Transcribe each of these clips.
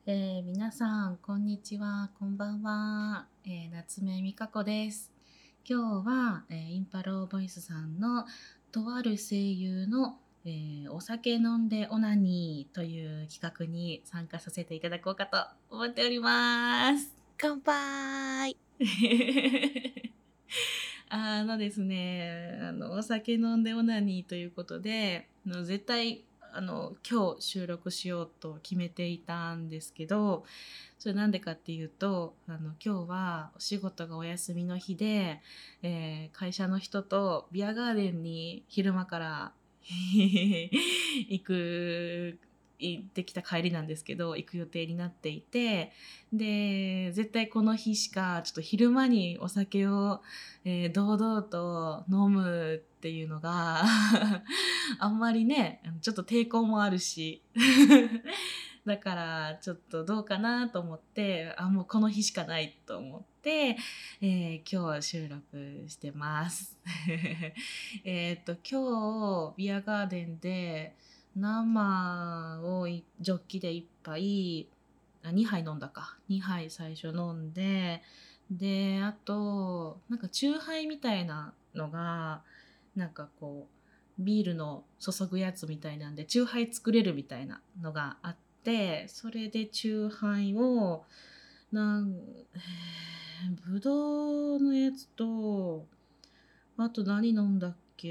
皆さんこんにちは、こんばんは、夏目美香子です。今日は、インパローボイスさんのとある声優の、お酒飲んでオナニーという企画に参加させていただこうかと思っております。 乾杯。 ですね、お酒飲んでオナニーということで、絶対今日収録しようと決めていたんですけど、それなんでかっていうと、今日はお仕事がお休みの日で、会社の人とビアガーデンに昼間から行ってきた帰りなんですけど、行く予定になっていて、で絶対この日しかちょっと昼間にお酒を、堂々と飲むっていうのがあんまりねちょっと抵抗もあるしだからちょっとどうかなと思って、もうこの日しかないと思って、今日は収録してます今日ビアガーデンで生をジョッキで1杯2杯飲んだか2杯最初飲んで、であとなんかチューハイみたいなのがなんかこうビールの注ぐやつみたいなんでチューハイ作れるみたいなのがあって、それでチューハイをぶどうのやつと、あと何飲んだっけ、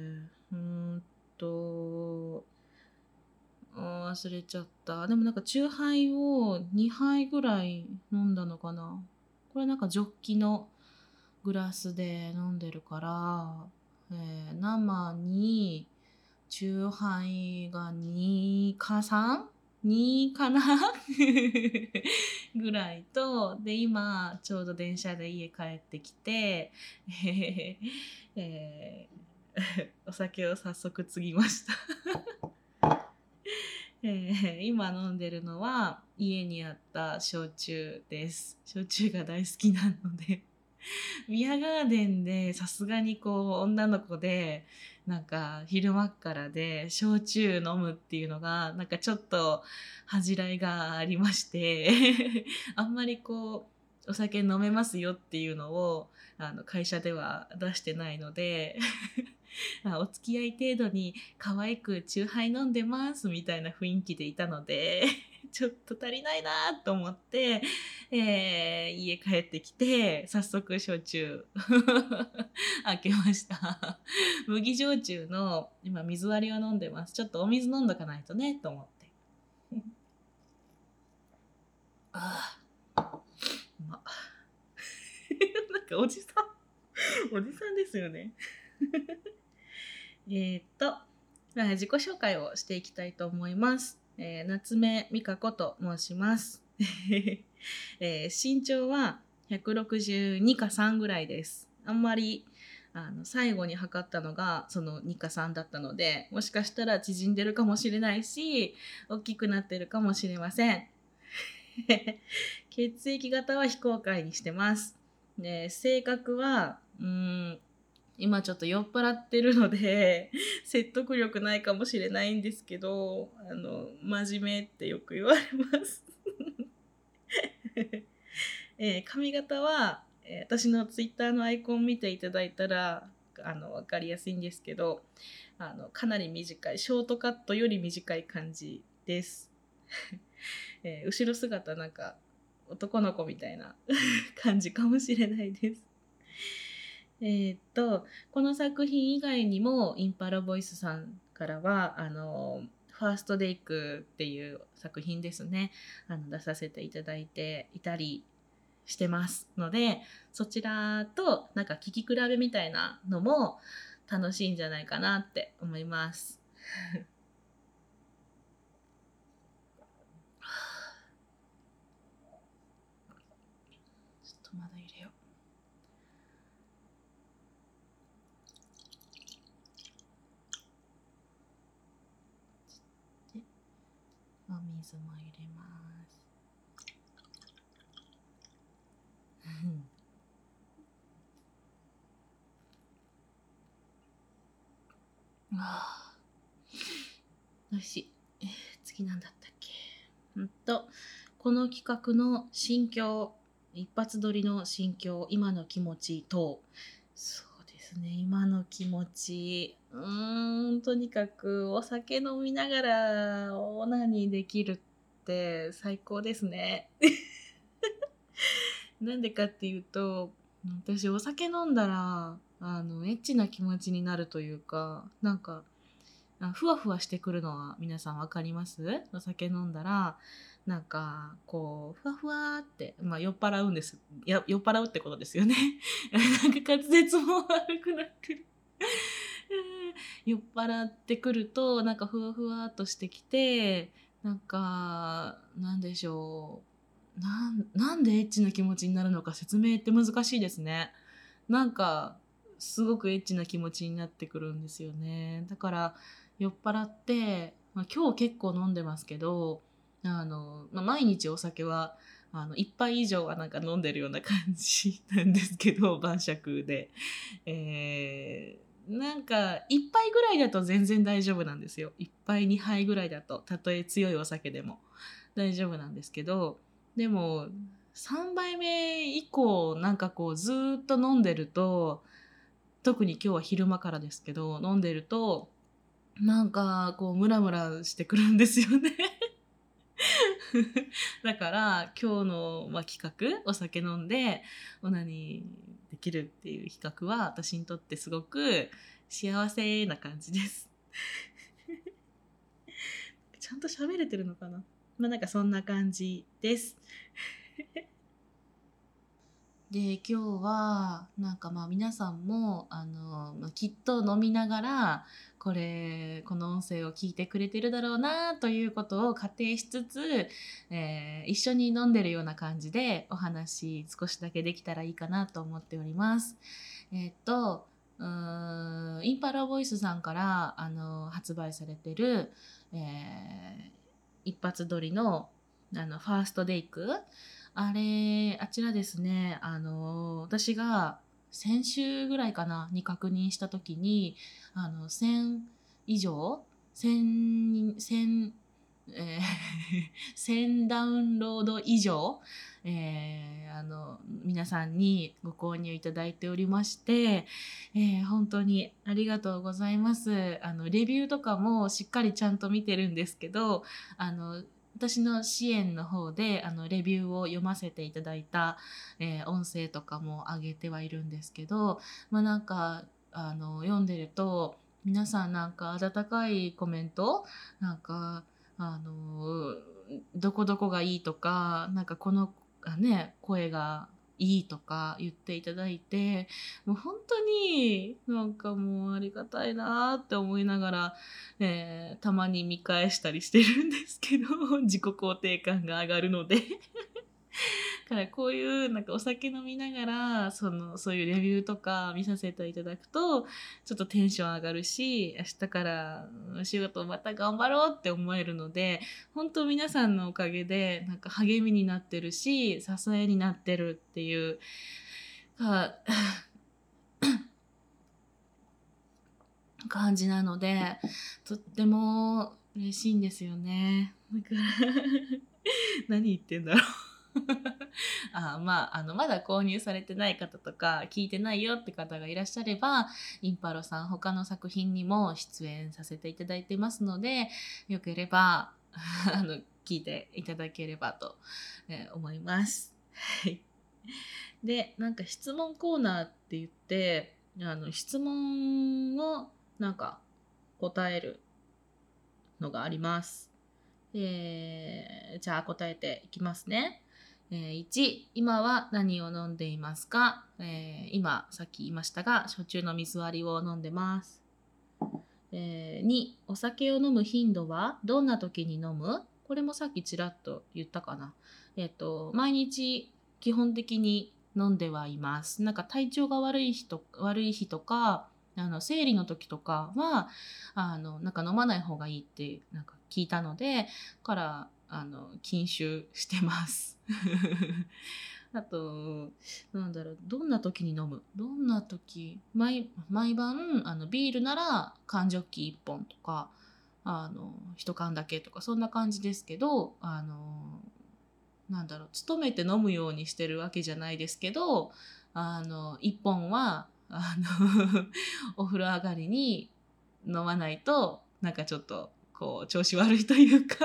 と忘れちゃった。でもなんかチューハイを2杯ぐらい飲んだのかな。これなんかジョッキのグラスで飲んでるから、生にチューハイが2か 3?2 かなぐらいと、で今ちょうど電車で家帰ってきて、お酒を早速継ぎました今飲んでるのは家にあった焼酎です。焼酎が大好きなのでビアガーデンでさすがにこう女の子でなんか昼間っからで焼酎飲むっていうのがなんかちょっと恥じらいがありましてあんまりこうお酒飲めますよっていうのを会社では出してないのでお付き合い程度に可愛くチューハイ飲んでますみたいな雰囲気でいたのでちょっと足りないなと思って、家帰ってきて早速焼酎開けました麦焼酎の今水割りを飲んでます。ちょっとお水飲んどかないとねと思ってうまなんかおじさんですよね自己紹介をしていきたいと思います。夏目美香子と申します。身長は162か3ぐらいです。あんまり最後に測ったのがその2か3だったので、もしかしたら縮んでるかもしれないし、大きくなってるかもしれません。血液型は非公開にしてます。で性格は今ちょっと酔っ払ってるので説得力ないかもしれないんですけど、真面目ってよく言われます髪型は、私のツイッターのアイコン見ていただいたら分かりやすいんですけど、かなり短いショートカットより短い感じです、後ろ姿なんか男の子みたいな感じかもしれないです。この作品以外にもインパラボイスさんからはファーストデイクっていう作品ですね、出させていただいていたりしてますので、そちらとなんか聞き比べみたいなのも楽しいんじゃないかなって思いますちょっとまだ入れよう。でお水も入れますあーおいしい。次なんだったっけ。 この企画の心境、一発撮りの心境、今の気持ち等。そうですね、今の気持ち。とにかくお酒飲みながらオナニーできるって最高ですね。なんでかっていうと、私お酒飲んだら、エッチな気持ちになるというか、なんか、ふわふわしてくるのは皆さんわかります？お酒飲んだら、なんか、こう、ふわふわって、酔っ払うんです。酔っ払うってことですよね。なんか滑舌も悪くなってる。酔っ払ってくると、なんかふわふわっとしてきて、なんか、なんでしょう。なんでエッチな気持ちになるのか説明って難しいですね。なんか、すごくエッチな気持ちになってくるんですよね。だから、酔っ払って、今日結構飲んでますけど、毎日お酒は、一杯以上はなんか飲んでるような感じなんですけど、晩酌で。なんか、一杯ぐらいだと全然大丈夫なんですよ。一杯、二杯ぐらいだと、たとえ強いお酒でも大丈夫なんですけど、でも、3杯目以降、なんかこう、ずーっと飲んでると、特に今日は昼間からですけど、飲んでると、なんか、こう、ムラムラしてくるんですよね。だから、今日の、企画、お酒飲んで、オナニーできるっていう企画は、私にとってすごく幸せな感じです。ちゃんと喋れてるのかな。なんかそんな感じです。で、今日は、なんか皆さんも、きっと飲みながら、この音声を聞いてくれてるだろうな、ということを仮定しつつ、一緒に飲んでるような感じでお話少しだけできたらいいかなと思っております。インパラボイスさんから、発売されてる、一発撮りの、ファーストデイク、あちらですね、私が先週ぐらいかなに確認したときに、1000以上、1000、えー1000ダウンロード以上、皆さんにご購入いただいておりまして、本当にありがとうございます。レビューとかもしっかりちゃんと見てるんですけど、私の支援の方でレビューを読ませていただいた、音声とかも上げてはいるんですけど、なんか読んでると皆さんなんか温かいコメント、なんかどこどこがいいとか、なんかこの声がいいとか言っていただいて、もう本当になんかもうありがたいなって思いながら、たまに見返したりしてるんですけど、自己肯定感が上がるので。だからこういうなんかお酒飲みながらそういうレビューとか見させていただくとちょっとテンション上がるし、明日からお仕事また頑張ろうって思えるので、本当皆さんのおかげでなんか励みになってるし支えになってるっていうか感じなので、とっても嬉しいんですよね。だから何言ってんだろう。まだ購入されてない方とか聞いてないよって方がいらっしゃれば、インパロさん他の作品にも出演させていただいてますので、よければ聞いていただければと、思います。で、なんか質問コーナーって言って質問をなんか答えるのがあります。じゃあ答えていきますね。1、今は何を飲んでいますか？今、さっき言いましたが、焼酎の水割りを飲んでます。2、お酒を飲む頻度はどんな時に飲む？これもさっきちらっと言ったかな。毎日基本的に飲んではいます。なんか体調が悪い日とか、生理の時とかは、なんか飲まない方がいいってなんか聞いたので、から禁酒してます。あと、なんだろう、どんな時に飲む？どんな時？毎晩ビールなら缶ジョッキ1本とか1缶だけとかそんな感じですけど、 勤めて飲むようにしてるわけじゃないですけど、一本はお風呂上がりに飲まないとなんかちょっとこう調子悪いというか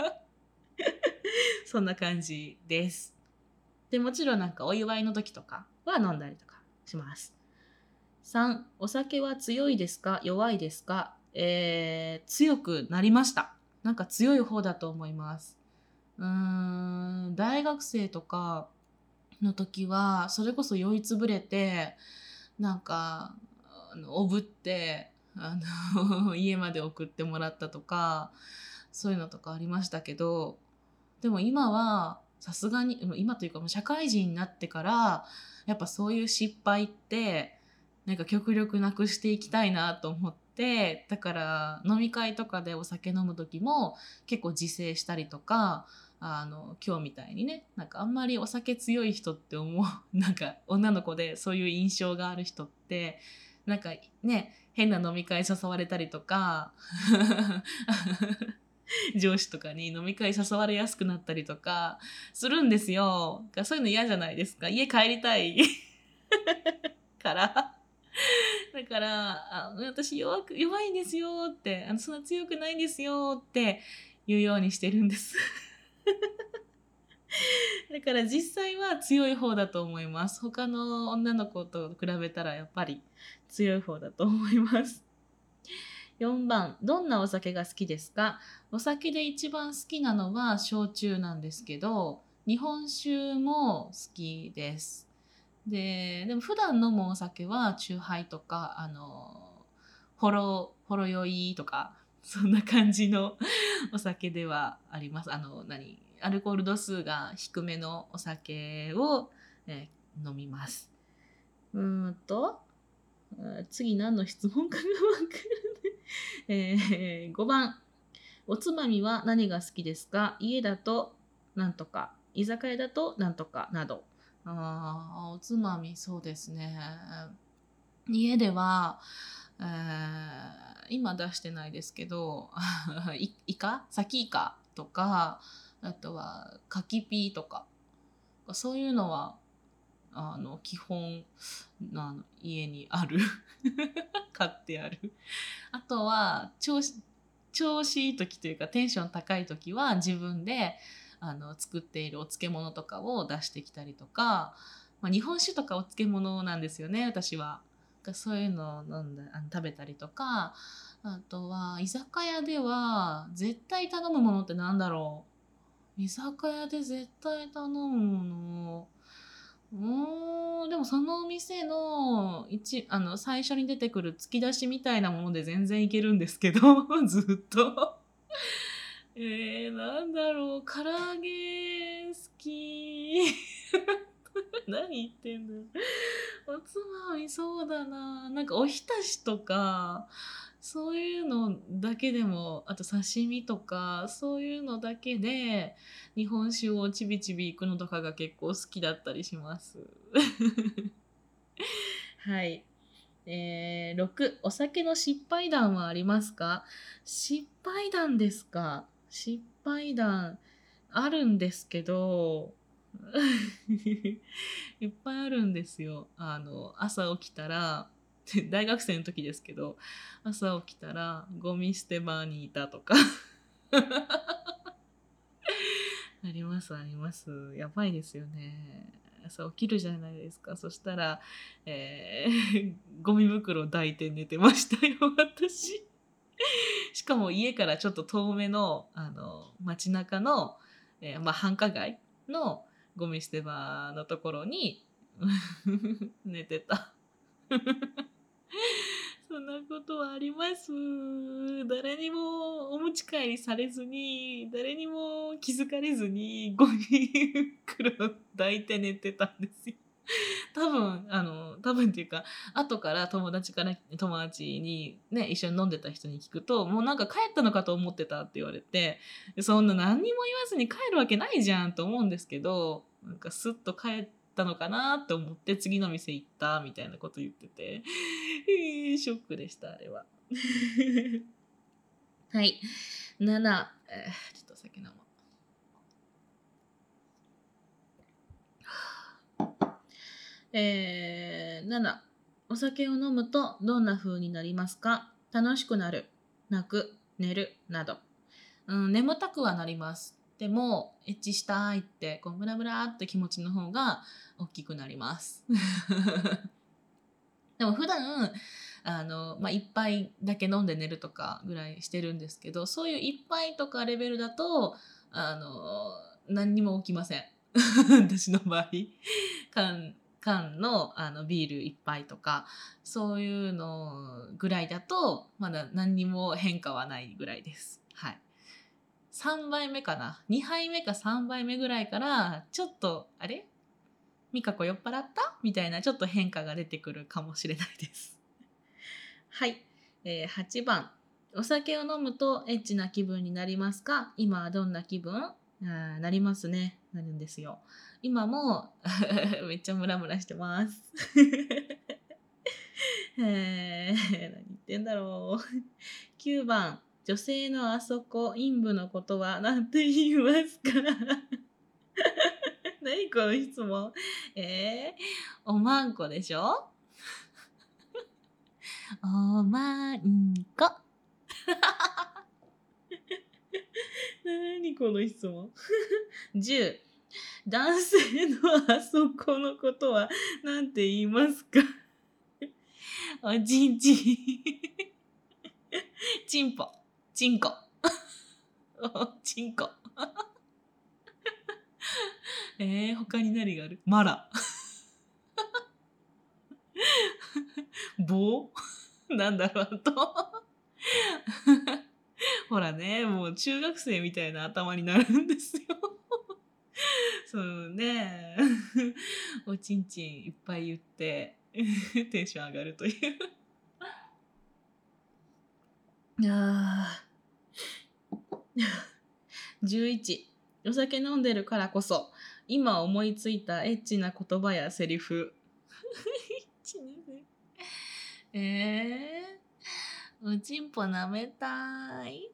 そんな感じです。でもちろんなんかお祝いの時とかは飲んだりとかします。3、お酒は強いですか弱いですか？強くなりました。なんか強い方だと思います。大学生とかの時はそれこそ酔いつぶれてなんかおぶって家まで送ってもらったとかそういうのとかありましたけど、でも今はさすがに今というかもう社会人になってからやっぱそういう失敗ってなんか極力なくしていきたいなと思って、だから飲み会とかでお酒飲む時も結構自制したりとか、今日みたいにね、なんかあんまりお酒強い人って思うなんか女の子でそういう印象がある人ってなんかね、変な飲み会誘われたりとか上司とかに飲み会誘われやすくなったりとかするんですよ。そういうの嫌じゃないですか。家帰りたいからだから私弱いんですよってそんな強くないんですよって言うようにしてるんですだから実際は強い方だと思います。他の女の子と比べたらやっぱり強い方だと思います。4番、どんなお酒が好きですか？お酒で一番好きなのは焼酎なんですけど、日本酒も好きです。でも普段飲むお酒はチューハイとか、ほろ酔いとか、そんな感じのお酒ではあります。アルコール度数が低めのお酒を、飲みます。次何の質問かがわかるね。5番、おつまみは何が好きですか？家だとなんとか、居酒屋だとなんとかなど。おつまみそうですね。家では、今出してないですけどサキイカとか、あとはカキピーとかそういうのは基本家にある買ってある。あとは調子いい時というかテンション高い時は自分で作っているお漬物とかを出してきたりとか、日本酒とかお漬物なんですよね私は。そういうのを食べたりとか、あとは居酒屋では絶対頼むものってなんだろう。居酒屋で絶対頼むもの、でもそのお店の最初に出てくる突き出しみたいなもので全然いけるんですけどずっとなんだろう、唐揚げ好き何言ってんだよ。おつまみそうだな、なんかおひたしとかそういうのだけでも、あと刺身とかそういうのだけで日本酒をちびちび行くのとかが結構好きだったりしますはい。6、お酒の失敗談はありますか？失敗談ですか？失敗談あるんですけどいっぱいあるんですよ。朝起きたら大学生の時ですけど、朝起きたらゴミ捨て場にいたとかありますあります。やばいですよね。朝起きるじゃないですか。そしたら、ゴミ袋抱いて寝てましたよ、私。しかも家からちょっと遠めの、街中の、繁華街のゴミ捨て場のところに寝てた。そんなことはあります。誰にもお持ち帰りされずに、誰にも気づかれずに、ゴミ袋抱いて寝てたんですよ。多分っていうか、後から友達にね、一緒に飲んでた人に聞くと、もうなんか帰ったのかと思ってたって言われて、そんな何にも言わずに帰るわけないじゃんと思うんですけど、なんかスッと帰ったのかなって思って次の店行ったみたいなこと言ってて、ショックでした、あれは。はい。7、ちょっと先飲もう。 7、お酒を飲むとどんな風になりますか？楽しくなる、泣く、寝るなど。眠たくはなります。でもエッチしたいってこうムラムラって気持ちの方が大きくなります。でも普段一杯だけ飲んで寝るとかぐらいしてるんですけど、そういう一杯とかレベルだと何にも起きません。私の場合缶のビール一杯とかそういうのぐらいだとまだ何にも変化はないぐらいです。はい。3杯目かな、2杯目か3杯目ぐらいからちょっとあれミカコ酔っ払ったみたいなちょっと変化が出てくるかもしれないです。はい、8番、お酒を飲むとエッチな気分になりますか？今はどんな気分？なりますね。なるんですよ。今もめっちゃムラムラしてます。何言ってんだろう。9番、女性のあそこ陰部のことは何て言いますか？何この質問。おまんこでしょ？おまんこ。何この質問。10、男性のあそこのことは何て言いますか？おちんちん。ちんぽ。ちんこ。おちんこ。他に何がある？マラ。棒。なんだろう、あと。ほらね、もう中学生みたいな頭になるんですよ。そうね。おちんちんいっぱい言ってテンション上がるという。11、お酒飲んでるからこそ今思いついたエッチな言葉やセリフ。おちんぽ舐めたい。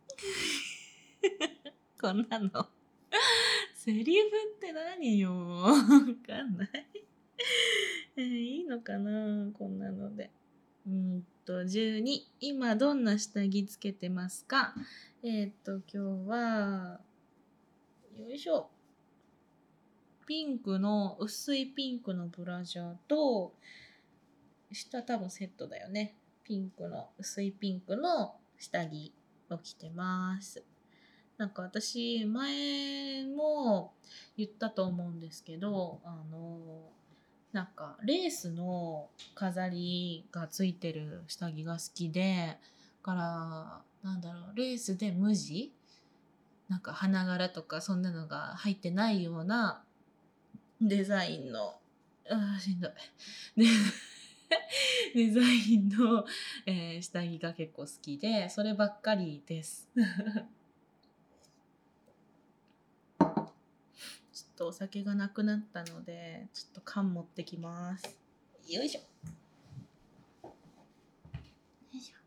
こんなのセリフって何よ。わかんない。いいのかなこんなので。12、今どんな下着つけてますか？今日はよいしょ、ピンクの薄いピンクのブラジャーと下多分セットだよね。ピンクの薄いピンクの下着を着てます。なんか私前も言ったと思うんですけど、なんかレースの飾りがついてる下着が好きで、からなんだろう、レースで無地、なんか花柄とかそんなのが入ってないようなデザインの、しんどい。デザインの、下着が結構好きで、そればっかりです。ちょっとお酒がなくなったので、ちょっと缶持ってきます。よいしょ。よいしょ。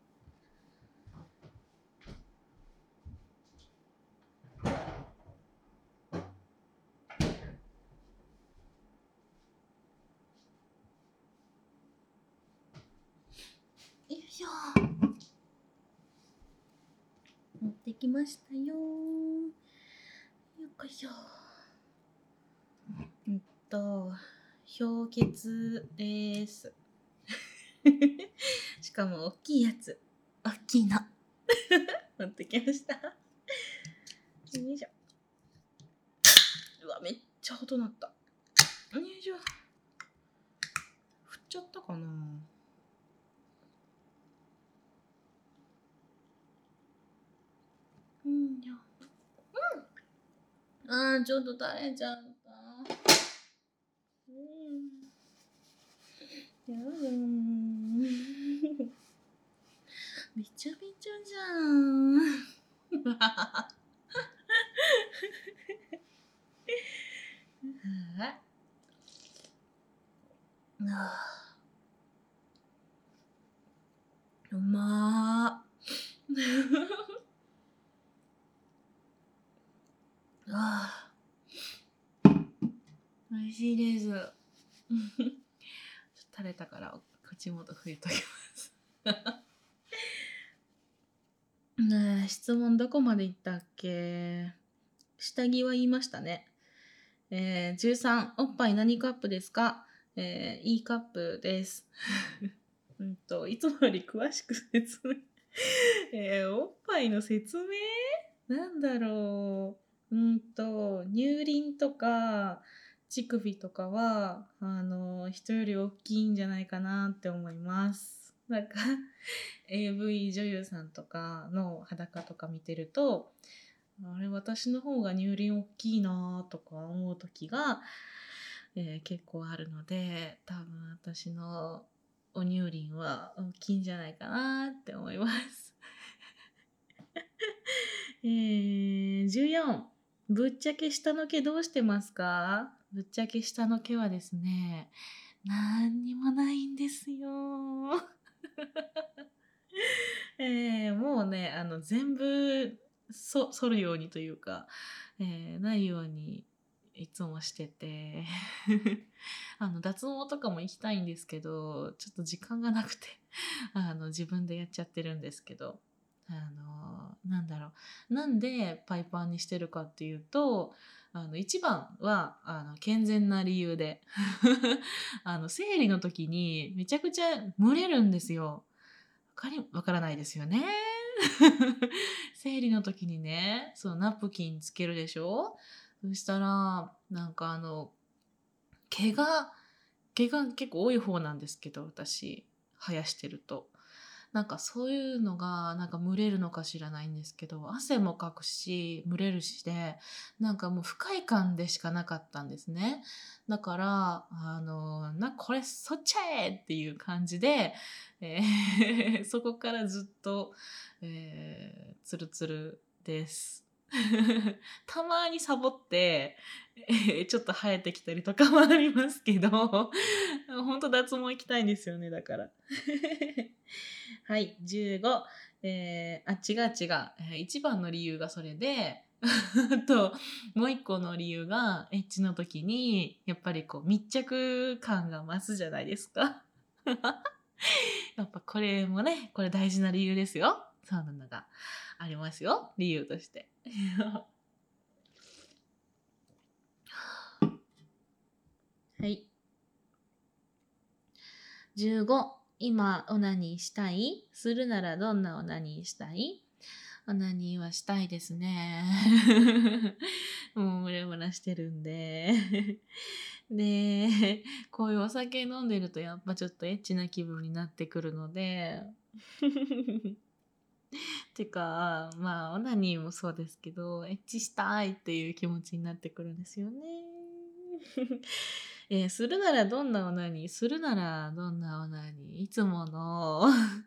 よいしょ。持ってきましたよ。よっこいしょ。氷結です。しかも大きいやつ。大きいの。持ってきました。よいしょ。うわ、めっちゃ音鳴った。よいしょ。振っちゃったかな。ちょっと垂れちゃった。やだびちゃびちゃじゃん。うまー。美味しいです。 垂れたから口元拭いときますねえ、質問どこまでいったっけ。下着は言いましたね。13、おっぱい何カップですか。E カップです。いつもより詳しく説明。おっぱいの説明なんだろう。乳輪とか乳首とかは人より大きいんじゃないかなって思います。なんかAV 女優さんとかの裸とか見てると、あれ私の方が乳輪大きいなとか思う時が、結構あるので、多分私のお乳輪は大きいんじゃないかなって思います。14、ぶっちゃけ下の毛どうしてますか。ぶっちゃけ下の毛はですね、なんにもないんですよ。もうね、全部剃るようにというか、ないようにいつもしてて脱毛とかも行きたいんですけど、ちょっと時間がなくて自分でやっちゃってるんですけど、なんだろう、なんでパイパンにしてるかっていうと、一番は健全な理由で生理の時にめちゃくちゃ蒸れるんですよ。わからないですよね。生理の時にね、そのナプキンつけるでしょ。そしたらなんか毛が結構多い方なんですけど、私生やしてるとなんかそういうのがなんか蒸れるのか知らないんですけど、汗もかくし蒸れるしで、なんかもう不快感でしかなかったんですね。だからこれそっちゃえっていう感じで、そこからずっと、ツルツルです。たまにサボって、ちょっと生えてきたりとかもありますけど、本当脱毛行きたいんですよね、だから。はい、15。違う違う。一番の理由がそれで、もう一個の理由が、エッチの時に、やっぱりこう、密着感が増すじゃないですか。やっぱこれもね、これ大事な理由ですよ。そうなのがありますよ、理由として。はい。15、今オナニーしたい？するならどんなオナニーしたい？オナニーはしたいですね。もうムラムラしてるんで。で、こういうお酒飲んでるとやっぱちょっとエッチな気分になってくるので。てか、まあオナニーもそうですけど、エッチしたいっていう気持ちになってくるんですよね。するならどんなオナニー？するならどんなオナニー？いつもの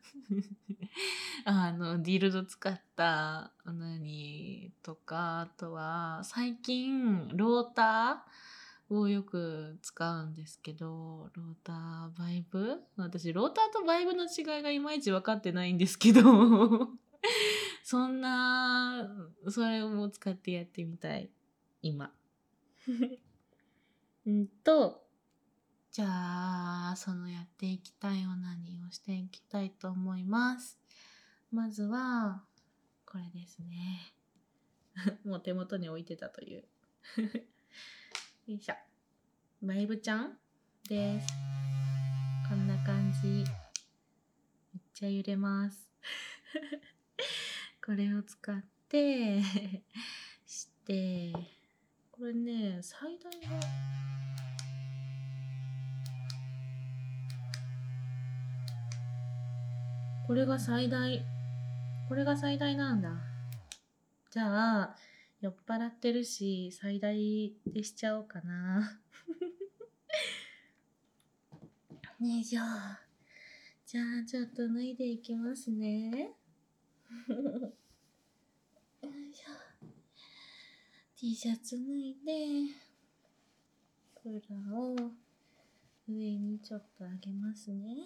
ディルド使ったオナニーとか、あとは最近ローターをよく使うんですけど、ローターバイブ、私ローターとバイブの違いがいまいち分かってないんですけどそんなそれを使ってやってみたい今。じゃあそのやっていきたいオナニーをしていきたいと思います。まずはこれですね。もう手元に置いてたという。よいしょ。バイブちゃんです。こんな感じ。めっちゃ揺れます。これを使ってして、これね、最大がこれが最大なんだ。じゃあ酔っ払ってるし最大でしちゃおうかな。よいしょ。じゃあちょっと脱いでいきますね。よいしょ。T シャツ脱いでブラを上にちょっと上げますね。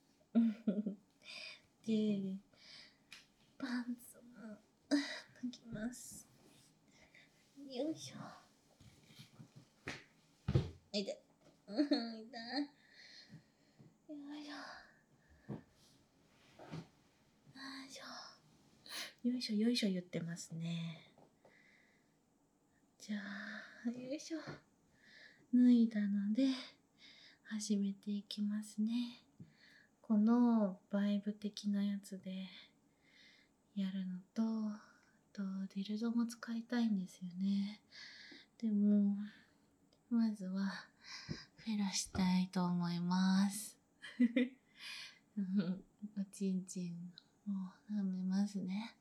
でパンツも脱ぎます。よいしょ。いで。 よいしょよいしょ言ってますね。じゃあよいしょ、脱いだので始めていきますね。このバイブ的なやつでやるのと、ディルドも使いたいんですよね。でもまずはフェラしたいと思いますおちんちんを舐めますね。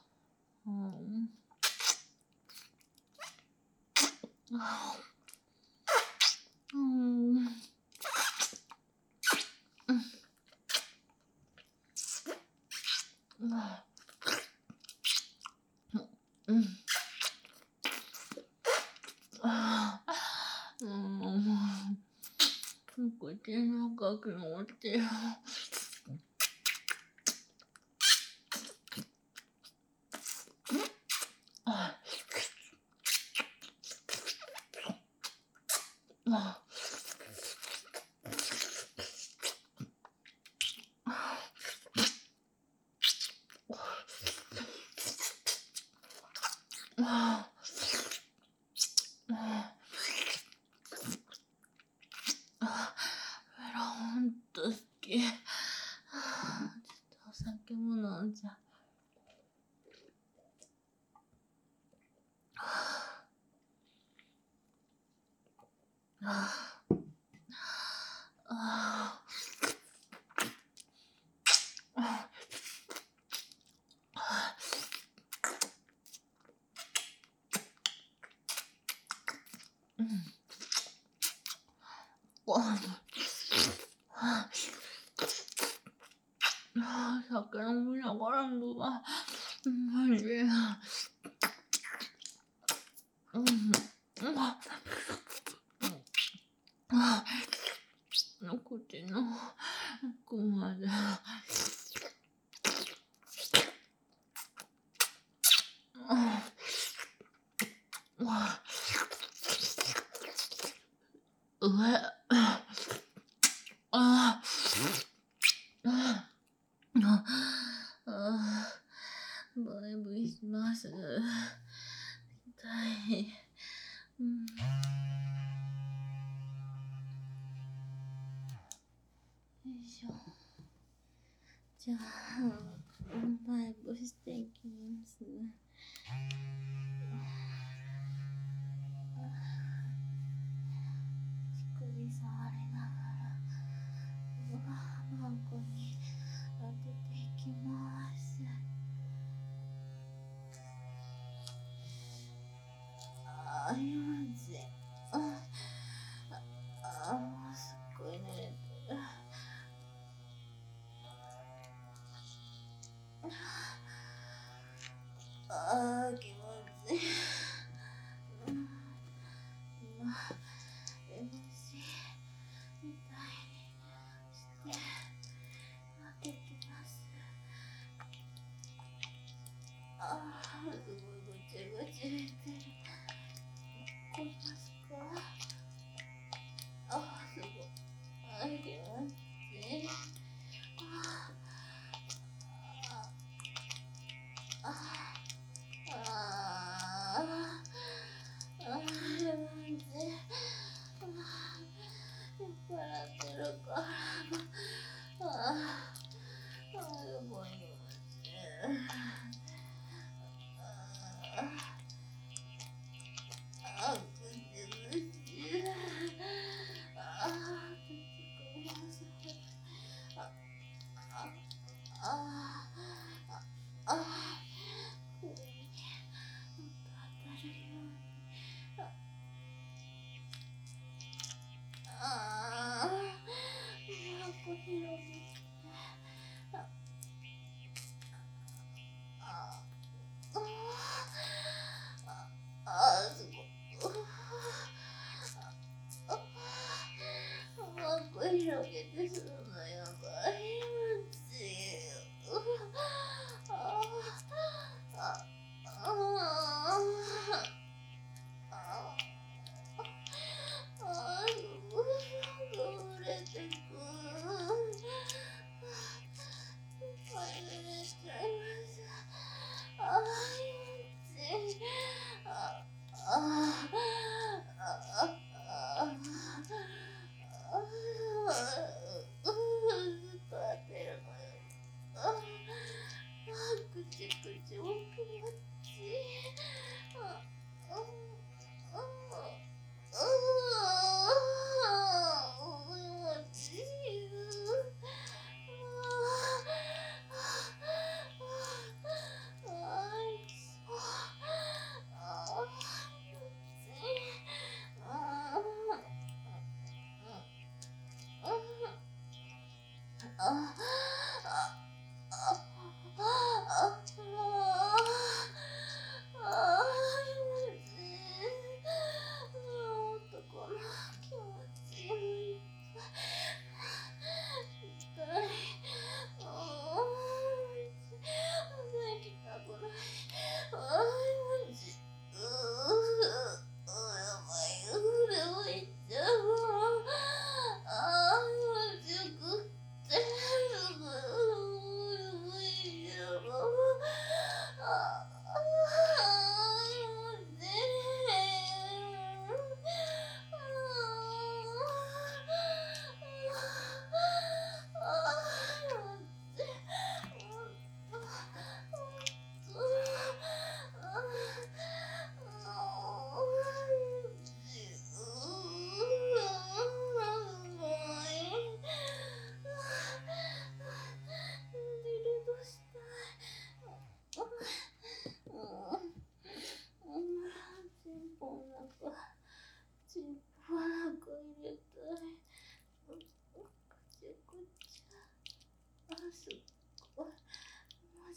口の中気持ちいい。ほんと好き。ちょっとお酒も飲んじゃう。酒飲みながらのがマジで口の奥までバイブします。痛い。よいしょ。じゃあバイブしていきます。乳首触りながら顎に当てていきます。気持ちいい。もうすっごい寝れてる。気持ちいい。今MCみたいにして当ててます。すごいぐちぐち言ってる。こりますか？すごい。気持ちいい。気持ちいい。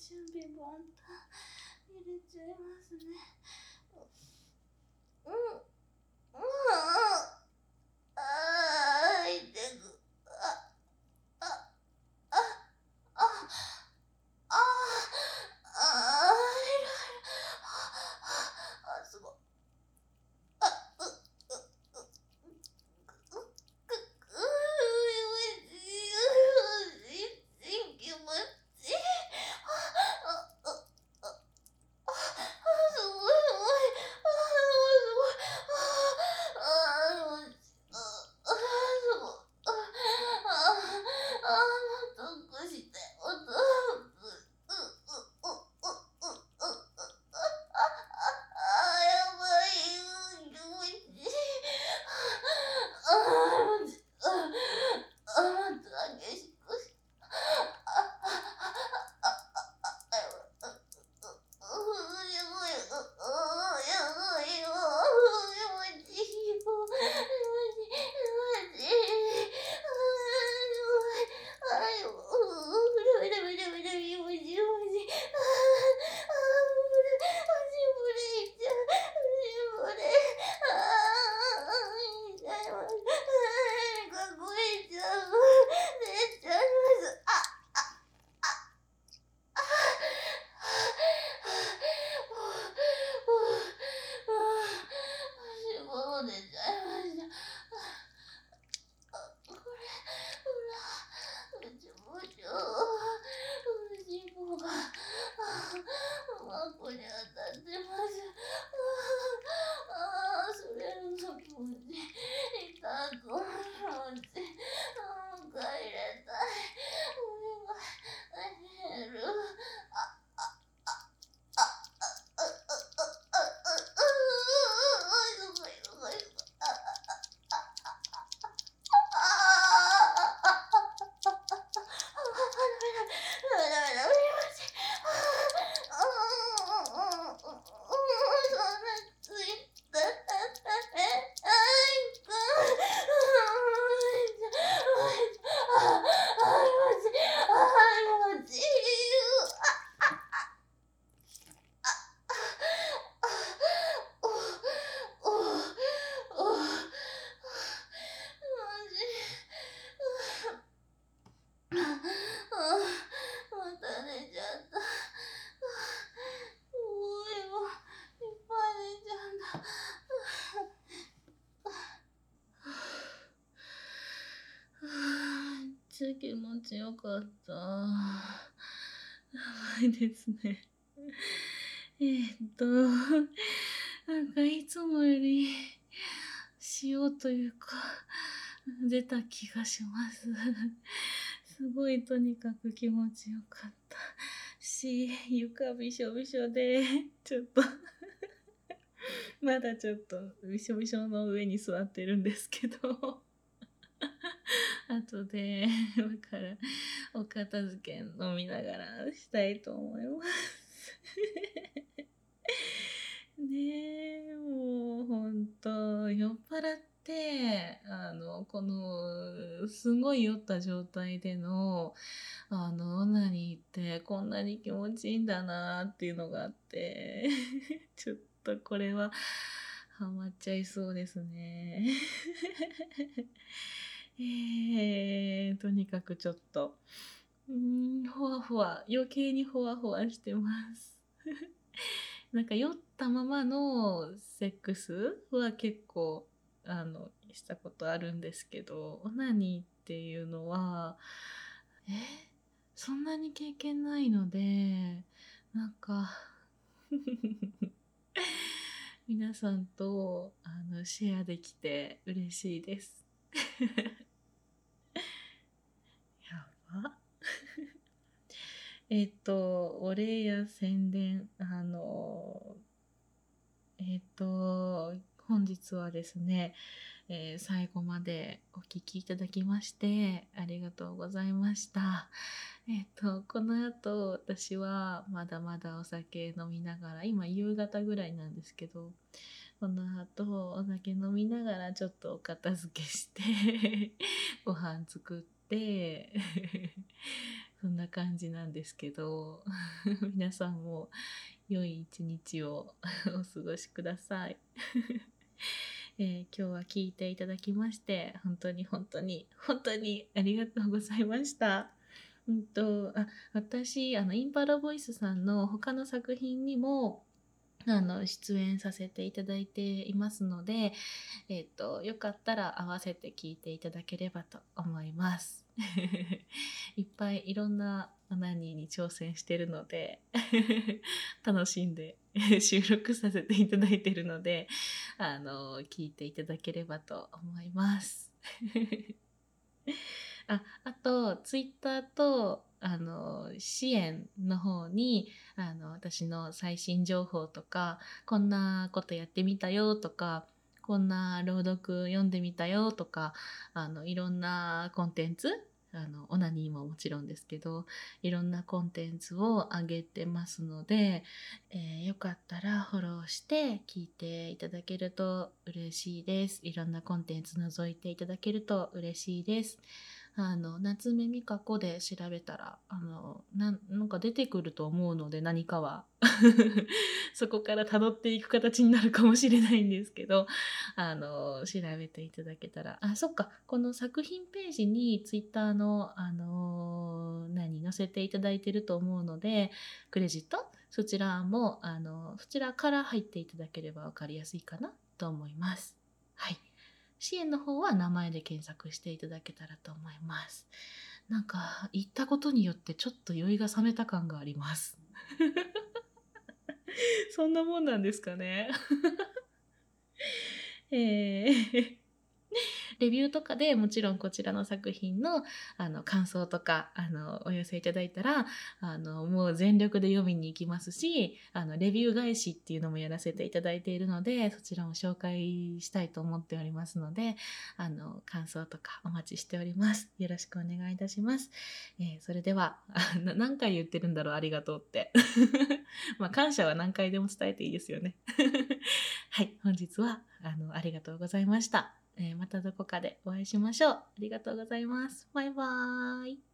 準備万端入れちゃいますね。痛く。すごい。気持ちよかった。やばいですね。なんかいつもより塩というか出た気がします。すごいとにかく気持ちよかったし、床びしょびしょでちょっとまだちょっとびしょびしょの上に座ってるんですけど後で今からお片付け飲みながらしたいと思いますねえ、もうほんと酔っ払ってこのすごい酔った状態でのオナニーってこんなに気持ちいいんだなっていうのがあってちょっとこれはハマっちゃいそうですねとにかくちょっとほわほわ余計にほわほわしてますなんか酔ったままのセックスは結構したことあるんですけど、オナニーっていうのはそんなに経験ないので、なんか皆さんとシェアできて嬉しいですやばお礼や宣伝、本日はですね、最後までお聞きいただきましてありがとうございました。この後私はまだまだお酒飲みながら、今夕方ぐらいなんですけど、この後お酒飲みながらちょっとお片付けしてご飯作ってそんな感じなんですけど皆さんも良い一日をお過ごしください。今日は聞いていただきまして本当に本当に本当にありがとうございました。私インパラボイスさんの他の作品にも出演させていただいていますので、よかったら合わせて聞いていただければと思います。いっぱいいろんな何に挑戦してるので楽しんで収録させていただいているので聞いていただければと思います。あとツイッターと支援の方に私の最新情報とかこんなことやってみたよとかこんな朗読読んでみたよとかいろんなコンテンツオナニーももちろんですけどいろんなコンテンツを上げてますので、よかったらフォローして聞いていただけると嬉しいです。いろんなコンテンツ覗いていただけると嬉しいです。夏目美香子で調べたらなんか出てくると思うので何かはそこから辿っていく形になるかもしれないんですけど調べていただけたらそっかこの作品ページにツイッターの載せていただいてると思うのでクレジットそちらもそちらから入っていただければ分かりやすいかなと思います。はい。支援の方は名前で検索していただけたらと思います。なんか言ったことによってちょっと酔いが冷めた感がありますそんなもんなんですかねレビューとかでもちろんこちらの作品の感想とかお寄せいただいたらもう全力で読みに行きますしレビュー返しっていうのもやらせていただいているのでそちらも紹介したいと思っておりますので感想とかお待ちしております。よろしくお願いいたします。それでは何回言ってるんだろうありがとうってまあ感謝は何回でも伝えていいですよねはい本日はありがとうございました。またどこかでお会いしましょう。ありがとうございます。バイバーイ。